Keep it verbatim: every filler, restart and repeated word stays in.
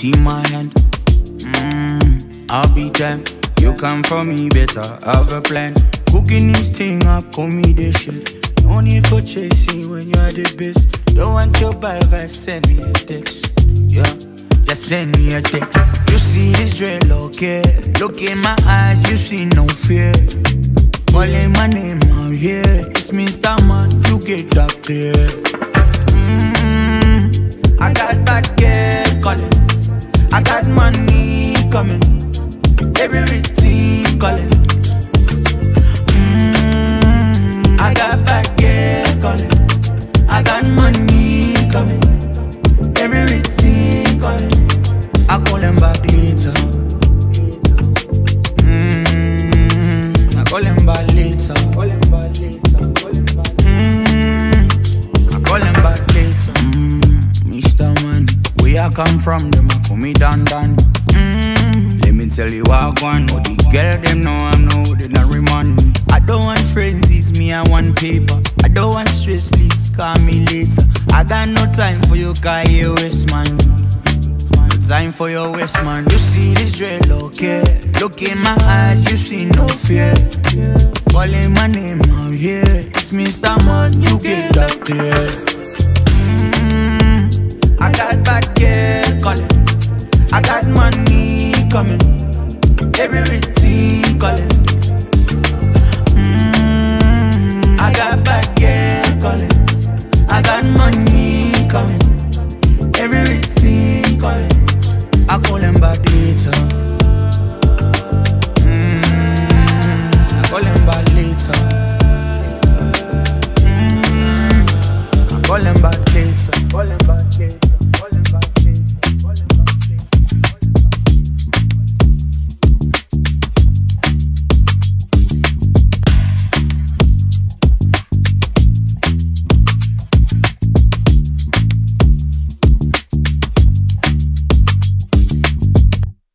see my hand. Mm, I'll be them. You come for me better, have a plan. Cooking this thing up, call me the chef. No need for chasing when you're the best. Don't want your vibe, send me a text. Yeah, just send me a text. You see this dreadlock, yeah. Look in my eyes, you see no fear. Calling my name out here. It's Mister Man, you get that clear. Mm, I got bad girl calling. I got money coming. Everything calling. Mm, I got bad girl calling. I got money coming. Everything calling. I call them back later. Mm, I call them back later. Mm, I call them back later. Mm, Mister Man, where I come from, them a call me Dan Dan. Mm, let me tell you what I want. Oh, the girl them know I'm no, they not remind me. I don't want friends, it's me, I want paper. I don't want stress, please call me later. I got no time for you, guy, you waste man. Time for your waist, man. You see this dreadlock, yeah. Look in my eyes, you see no fear. Calling my name out here. It's Mister Man, you get that clear. Mm, I got bad girl calling. I got money coming. Everything calling. Mm, I got bad girl calling. I got money coming. Everything calling. I call them back later. Mm, I call them back later. Mm, I call them back later. Call them back later.